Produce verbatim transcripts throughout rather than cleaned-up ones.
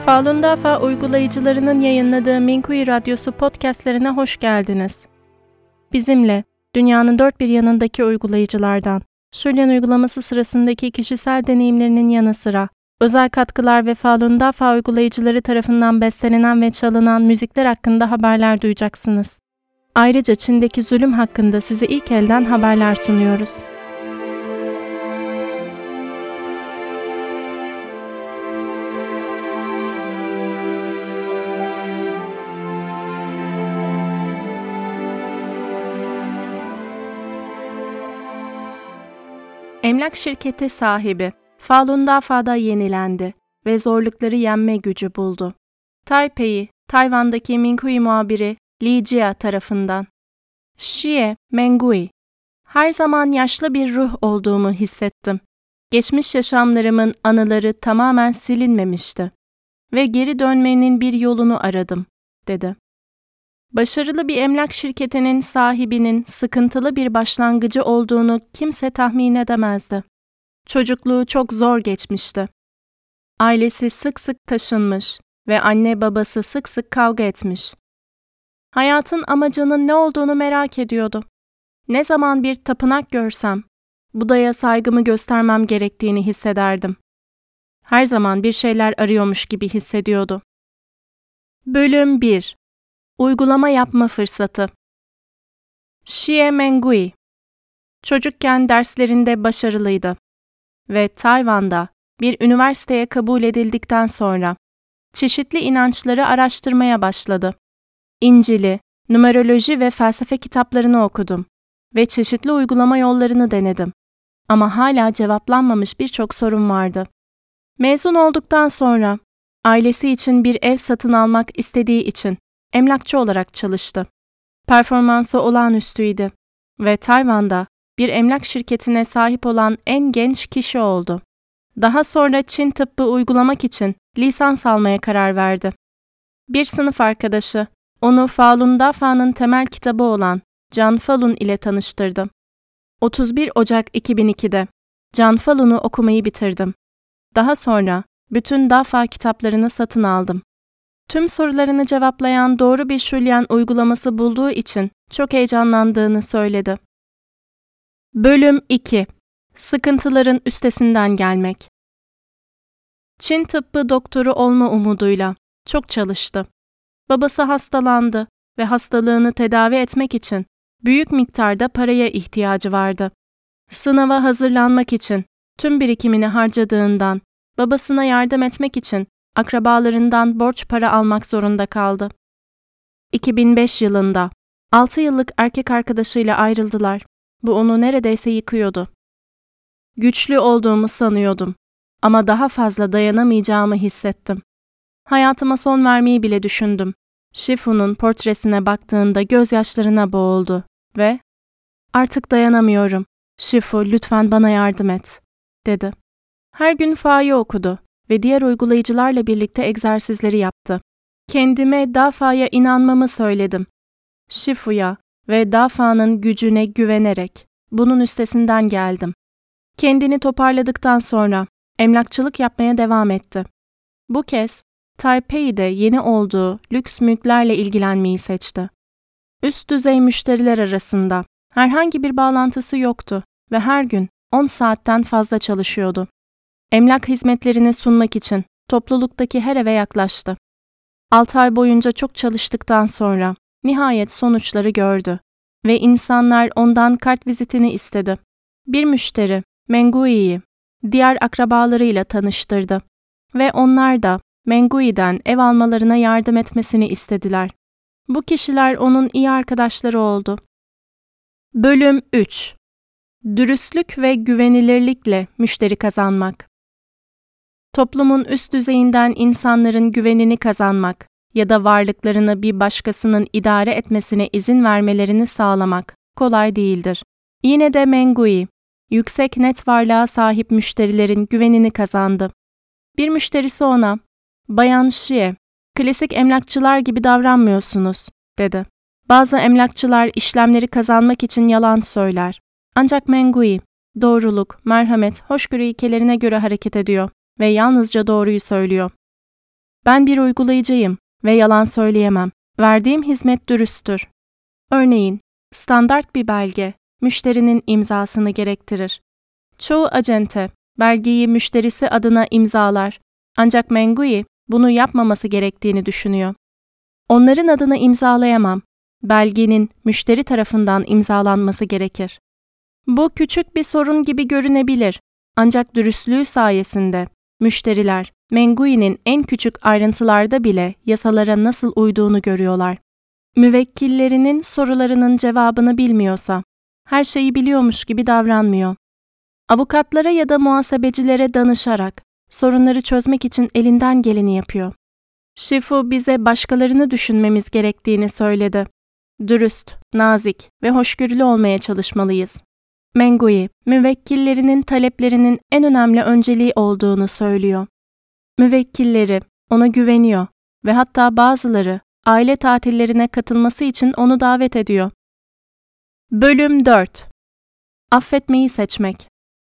Falun Dafa uygulayıcılarının yayınladığı Minkuyi Radyosu podcastlerine hoş geldiniz. Bizimle, dünyanın dört bir yanındaki uygulayıcılardan, Şulyan uygulaması sırasındaki kişisel deneyimlerinin yanı sıra, özel katkılar ve Falun Dafa uygulayıcıları tarafından bestelenen ve çalınan müzikler hakkında haberler duyacaksınız. Ayrıca Çin'deki zulüm hakkında size ilk elden haberler sunuyoruz. Emlak şirketi sahibi Falun Dafa'da yenilendi ve zorlukları yenme gücü buldu. Taipei, Tayvan'daki Minkuyi muhabiri Li Jia tarafından. Xie Mengui, her zaman yaşlı bir ruh olduğumu hissettim. Geçmiş yaşamlarımın anıları tamamen silinmemişti ve geri dönmenin bir yolunu aradım, dedi. Başarılı bir emlak şirketinin sahibinin sıkıntılı bir başlangıcı olduğunu kimse tahmin edemezdi. Çocukluğu çok zor geçmişti. Ailesi sık sık taşınmış ve anne babası sık sık kavga etmiş. Hayatın amacının ne olduğunu merak ediyordu. Ne zaman bir tapınak görsem, Buda'ya saygımı göstermem gerektiğini hissederdim. Her zaman bir şeyler arıyormuş gibi hissediyordu. Bölüm bir. Uygulama yapma fırsatı. Xie Mengui, çocukken derslerinde başarılıydı ve Tayvan'da bir üniversiteye kabul edildikten sonra çeşitli inançları araştırmaya başladı. İncil'i, numeroloji ve felsefe kitaplarını okudum ve çeşitli uygulama yollarını denedim. Ama hala cevaplanmamış birçok sorun vardı. Mezun olduktan sonra ailesi için bir ev satın almak istediği için emlakçı olarak çalıştı. Performansı olağanüstüydü ve Tayvan'da bir emlak şirketine sahip olan en genç kişi oldu. Daha sonra Çin tıbbı uygulamak için lisans almaya karar verdi. Bir sınıf arkadaşı onu Falun Dafa'nın temel kitabı olan Can Falun ile tanıştırdı. otuz bir Ocak iki bin ikide Can Falun'u okumayı bitirdim. Daha sonra bütün Dafa kitaplarını satın aldım. Tüm sorularını cevaplayan doğru bir Şulyan uygulaması bulduğu için çok heyecanlandığını söyledi. Bölüm iki. Sıkıntıların üstesinden gelmek. Çin tıbbı doktoru olma umuduyla çok çalıştı. Babası hastalandı ve hastalığını tedavi etmek için büyük miktarda paraya ihtiyacı vardı. Sınava hazırlanmak için tüm birikimini harcadığından babasına yardım etmek için akrabalarından borç para almak zorunda kaldı. iki bin beş yılında altı yıllık erkek arkadaşıyla ayrıldılar. Bu onu neredeyse yıkıyordu. Güçlü olduğumu sanıyordum ama daha fazla dayanamayacağımı hissettim. Hayatıma son vermeyi bile düşündüm. Shifu'nun portresine baktığında gözyaşlarına boğuldu ve "Artık dayanamıyorum. Shifu, lütfen bana yardım et," dedi. Her gün Fa'yı okudu ve diğer uygulayıcılarla birlikte egzersizleri yaptı. Kendime Dafa'ya inanmamı söyledim. Shifu'ya ve Dafa'nın gücüne güvenerek bunun üstesinden geldim. Kendini toparladıktan sonra emlakçılık yapmaya devam etti. Bu kez Taipei'de yeni olduğu lüks mülklerle ilgilenmeyi seçti. Üst düzey müşteriler arasında herhangi bir bağlantısı yoktu ve her gün on saatten fazla çalışıyordu. Emlak hizmetlerini sunmak için topluluktaki her eve yaklaştı. altı ay boyunca çok çalıştıktan sonra nihayet sonuçları gördü ve insanlar ondan kart vizitini istedi. Bir müşteri Mengui'yi diğer akrabalarıyla tanıştırdı ve onlar da Mengui'den ev almalarına yardım etmesini istediler. Bu kişiler onun iyi arkadaşları oldu. Bölüm üç. Dürüstlük ve güvenilirlikle müşteri kazanmak. Toplumun üst düzeyinden insanların güvenini kazanmak ya da varlıklarını bir başkasının idare etmesine izin vermelerini sağlamak kolay değildir. Yine de Mengui, yüksek net varlığa sahip müşterilerin güvenini kazandı. Bir müşterisi ona, "Bayan Xie, klasik emlakçılar gibi davranmıyorsunuz," dedi. Bazı emlakçılar işlemleri kazanmak için yalan söyler. Ancak Mengui, doğruluk, merhamet, hoşgörü ilkelerine göre hareket ediyor ve yalnızca doğruyu söylüyor. Ben bir uygulayıcıyım ve yalan söyleyemem. Verdiğim hizmet dürüsttür. Örneğin, standart bir belge, müşterinin imzasını gerektirir. Çoğu acente, belgeyi müşterisi adına imzalar. Ancak Mengui, bunu yapmaması gerektiğini düşünüyor. Onların adına imzalayamam. Belgenin müşteri tarafından imzalanması gerekir. Bu küçük bir sorun gibi görünebilir. Ancak dürüstlüğü sayesinde müşteriler, Mengui'nin en küçük ayrıntılarda bile yasalara nasıl uyduğunu görüyorlar. Müvekkillerinin sorularının cevabını bilmiyorsa, her şeyi biliyormuş gibi davranmıyor. Avukatlara ya da muhasebecilere danışarak sorunları çözmek için elinden geleni yapıyor. Shifu bize başkalarını düşünmemiz gerektiğini söyledi. Dürüst, nazik ve hoşgörülü olmaya çalışmalıyız. Mengui, müvekkillerinin taleplerinin en önemli önceliği olduğunu söylüyor. Müvekkilleri ona güveniyor ve hatta bazıları aile tatillerine katılması için onu davet ediyor. Bölüm dört. Affetmeyi seçmek.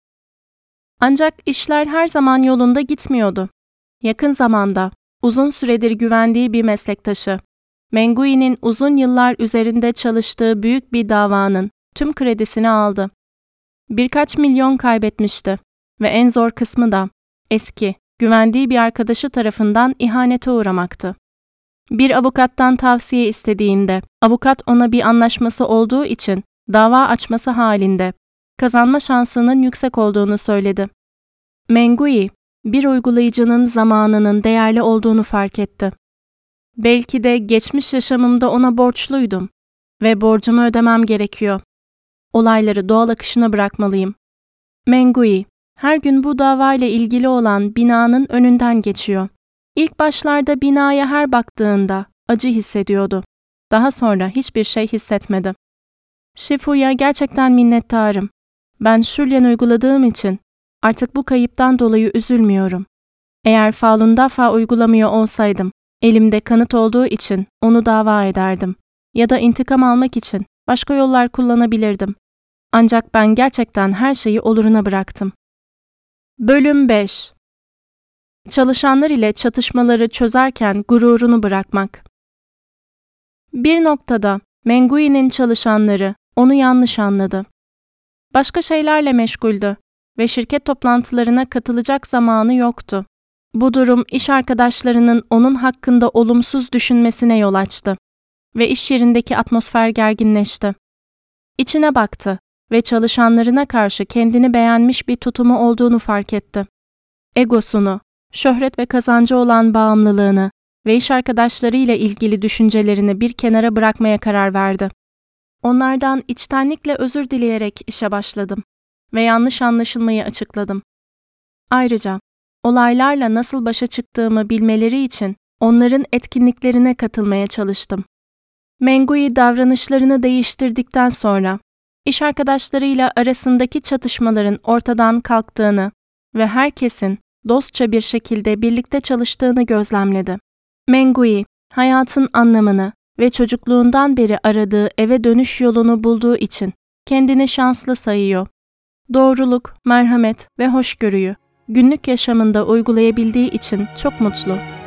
Ancak işler her zaman yolunda gitmiyordu. Yakın zamanda uzun süredir güvendiği bir meslektaşı, Mengui'nin uzun yıllar üzerinde çalıştığı büyük bir davanın tüm kredisini aldı. Birkaç milyon kaybetmişti ve en zor kısmı da eski, güvendiği bir arkadaşı tarafından ihanete uğramaktı. Bir avukattan tavsiye istediğinde, avukat ona bir anlaşması olduğu için dava açması halinde kazanma şansının yüksek olduğunu söyledi. Mengui, bir uygulayıcının zamanının değerli olduğunu fark etti. Belki de geçmiş yaşamımda ona borçluydum ve borcumu ödemem gerekiyor. Olayları doğal akışına bırakmalıyım. Mengui, her gün bu davayla ilgili olan binanın önünden geçiyor. İlk başlarda binaya her baktığında acı hissediyordu. Daha sonra hiçbir şey hissetmedi. Shifu'ya gerçekten minnettarım. Ben Shulyan uyguladığım için artık bu kayıptan dolayı üzülmüyorum. Eğer Falun Dafa uygulamıyor olsaydım, elimde kanıt olduğu için onu dava ederdim. Ya da intikam almak için başka yollar kullanabilirdim. Ancak ben gerçekten her şeyi oluruna bıraktım. Bölüm beş. Çalışanlar ile çatışmaları çözerken gururunu bırakmak. Bir noktada Mengui'nin çalışanları onu yanlış anladı. Başka şeylerle meşguldü ve şirket toplantılarına katılacak zamanı yoktu. Bu durum iş arkadaşlarının onun hakkında olumsuz düşünmesine yol açtı ve iş yerindeki atmosfer gerginleşti. İçine baktı ve çalışanlarına karşı kendini beğenmiş bir tutumu olduğunu fark etti. Egosunu, şöhret ve kazancı olan bağımlılığını ve iş arkadaşlarıyla ilgili düşüncelerini bir kenara bırakmaya karar verdi. Onlardan içtenlikle özür dileyerek işe başladım ve yanlış anlaşılmayı açıkladım. Ayrıca olaylarla nasıl başa çıktığımı bilmeleri için onların etkinliklerine katılmaya çalıştım. Mengui davranışlarını değiştirdikten sonra iş arkadaşlarıyla arasındaki çatışmaların ortadan kalktığını ve herkesin dostça bir şekilde birlikte çalıştığını gözlemledi. Mengui, hayatın anlamını ve çocukluğundan beri aradığı eve dönüş yolunu bulduğu için kendini şanslı sayıyor. Doğruluk, merhamet ve hoşgörüyü günlük yaşamında uygulayabildiği için çok mutlu.